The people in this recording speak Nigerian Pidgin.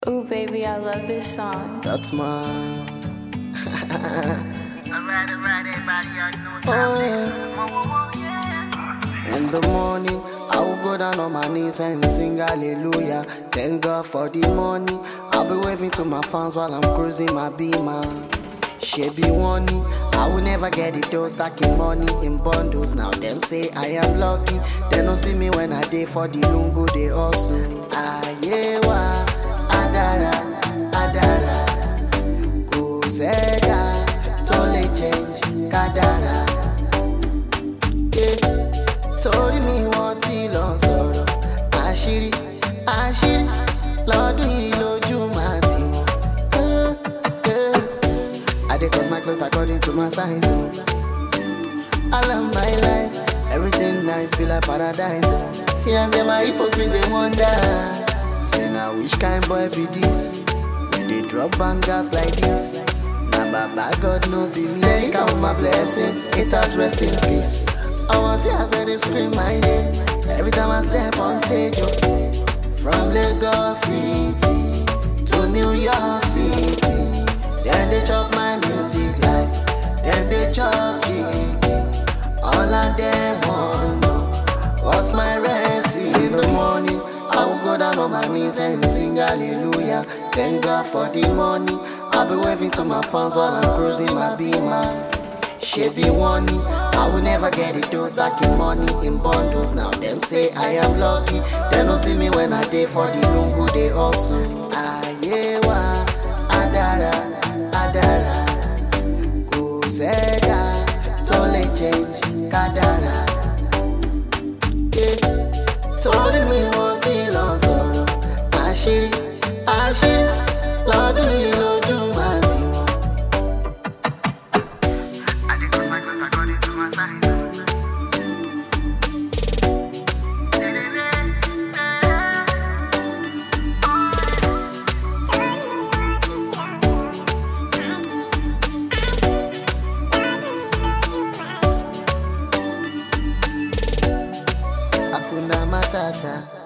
Ooh, baby, I love this song. That's mine. Alright, everybody, I know what Oh, time yeah. it is. In the morning, I will go down on my knees and sing hallelujah. Thank God for the money. I'll be waving to my fans while I'm cruising my beamer. She be warning, I will never get it though, stacking money in bundles. Now them say I am lucky. They don't see me when I day for the lungo, they also. Ayewa, adara, adara. Go zeda, tole change, kadara. Torí mi wọ́n ti lọ sọ̀rọ̀ àṣírí àṣírí lọ́dún yìí lójú máa ti mọ̀. I dey cut my cloth according to my size. I love my life, everything nice be like paradise. See as them are hypocrite they wonder. Say now which kind boy be this? We dey drop bangers like this. Na baba God no be me. Steady count my blessing, haters rest in peace. I want see as I dey scream my name every time I step on stage. From Lagos City to New York City, then they chop my music like, then they chop chicken. All of them want know what's my recipe. In the morning, I will go down on my knees and sing hallelujah. Thank God for the money. I'll be waving to my fans while I'm cruising my beamer. She be warning, I will never get it though, stacking money in bundles. Now them say I am lucky. They don't see me when I day for the lungu, they also. Ayewa, adara, adara. Go zeda, tole change, kadara. Told me one thing on solo. Ashiri, ashiri, lọ́dún yìí lójú máa ti mọ̀. I dey cut my cloth according to my size. Hakuna matata.